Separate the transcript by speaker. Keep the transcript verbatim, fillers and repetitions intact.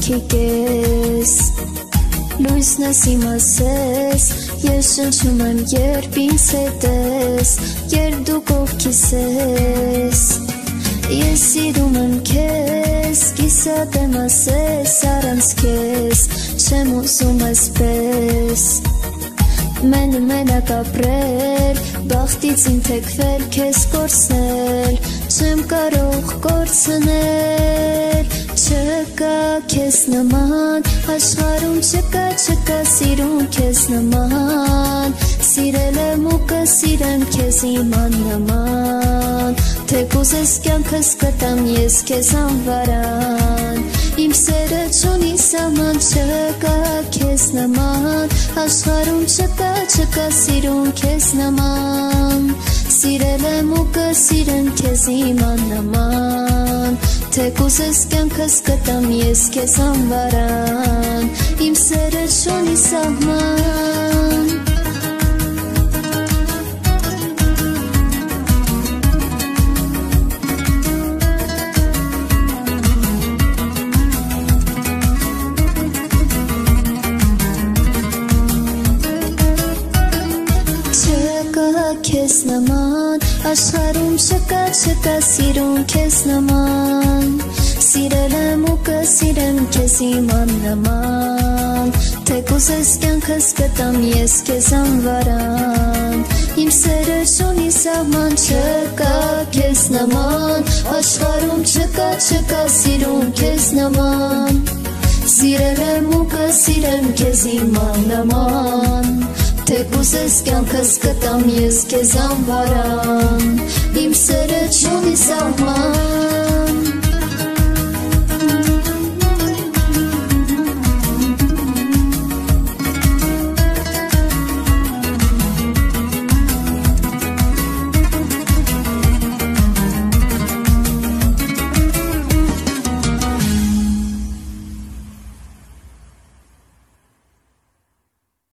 Speaker 1: կյանքի կես Լույսն ես իմ ասես Ես շնչում եմ երբ ինձ հետ ես Երբ դու կողքիս ես Ես սիրում եմ քեզ Կիսատ եմ ասես Առանց քեզ Չեմ ուզում այսպես Մեն մենակ ապրել Բախտից իմ թեքվել Քեզ կորցնել Չեմ կարող կորցնել Չկա քեզ նման Աշխարհում չկա չկա Սիրուն քեզ նման Սիրել եմ ու կսիրեմ Քեզ իմ աննման Թե կուզես կյանքս կտամ Ես քեզ անվարան Իմ սերը չունի սահման Չկա քեզ նման Աշխարհում չկա չկա Սիրուն քեզ նման Սիրել եմ ու կսիրեմ Քեզ իմ աննման Թե կուզես կյանքս կտամ Ես քեզ անվարան Իմ սերը չունի սահման Քեզ նման Աշխարհում չկա չկա Սիրուն քեզ նման Սիրել եմ ու կսիրեմ Քեզ իմ աննման Թե կուզես կյանքս կտամ Ես քեզ անվարան Իմ սերը չունի սահման Չկա քեզ նման Աշխարհում չկա չկա Սիրուն քեզ նման Սիրել եմ ու կսիրեմ Քեզ իմ աննման Թե կուզես կյանքս կտամ Ես քեզ անվարան Իմ սերը չունի սահման